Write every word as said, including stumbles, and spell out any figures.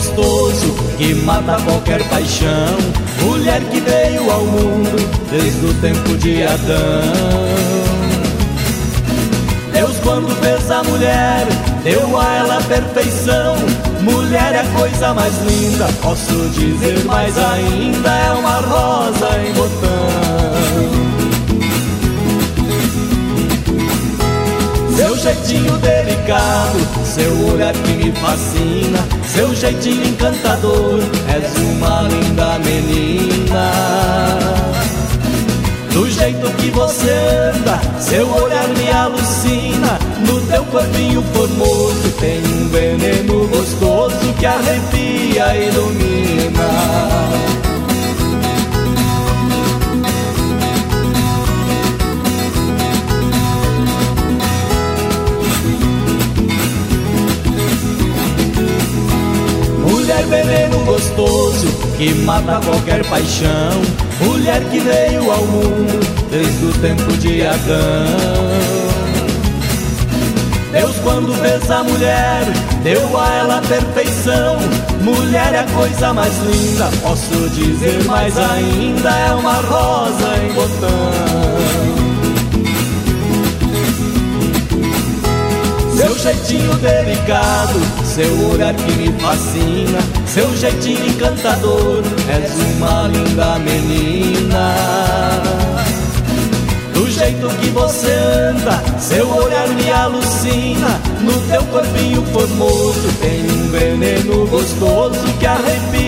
gostoso que mata qualquer paixão. Mulher que veio ao mundo desde o tempo de Adão. Deus, quando fez a mulher, deu a ela a perfeição. Mulher é a coisa mais linda, posso dizer mais ainda, é uma rosa em botão. Seu jeitinho delicado, seu olhar que me fascina, seu jeitinho encantador, és uma linda menina. Do jeito que você anda, seu olhar me alucina. No teu corpinho formoso tem um veneno gostoso que arrepia e ilumina. Mulher veneno gostoso que mata qualquer paixão. Mulher que veio ao mundo desde o tempo de Adão. Deus, quando fez a mulher, deu a ela a perfeição. Mulher é a coisa mais linda, posso dizer mais ainda, é uma rosa em botão. Seu jeitinho delicado, seu olhar que me fascina, seu jeitinho encantador, és uma linda menina. Do jeito que você anda, seu olhar me alucina. No teu corpinho formoso tem um veneno gostoso que arrepia